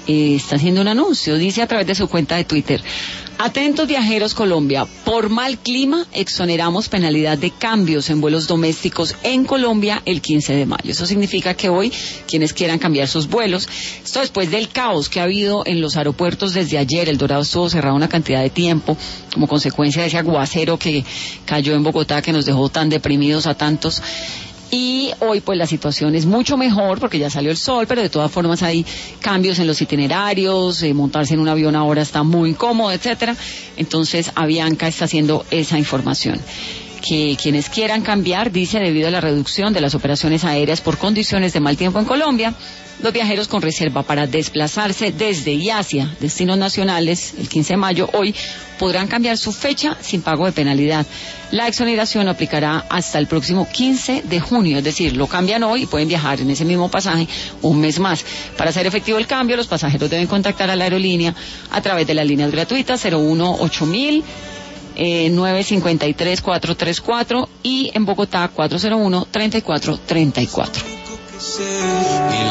está haciendo un anuncio. Dice a través de su cuenta de Twitter: atentos viajeros Colombia, por mal clima exoneramos penalidad de cambios en vuelos domésticos en Colombia el 15 de mayo. Eso significa que hoy quienes quieran cambiar sus vuelos, esto después del caos que ha habido en los aeropuertos desde ayer. El Dorado estuvo cerrado una cantidad de tiempo como consecuencia de ese aguacero que cayó en Bogotá, que nos dejó tan deprimidos a tantos. Y hoy pues la situación es mucho mejor porque ya salió el sol, pero de todas formas hay cambios en los itinerarios, montarse en un avión ahora está muy incómodo, etcétera. Entonces Avianca está haciendo esa información. Que quienes quieran cambiar, dice, debido a la reducción de las operaciones aéreas por condiciones de mal tiempo en Colombia, los viajeros con reserva para desplazarse desde y hacia destinos nacionales el 15 de mayo hoy podrán cambiar su fecha sin pago de penalidad. La exoneración aplicará hasta el próximo 15 de junio, es decir, lo cambian hoy y pueden viajar en ese mismo pasaje un mes más. Para hacer efectivo el cambio, los pasajeros deben contactar a la aerolínea a través de las líneas gratuitas 018.000 953-434 y en Bogotá 401-3434.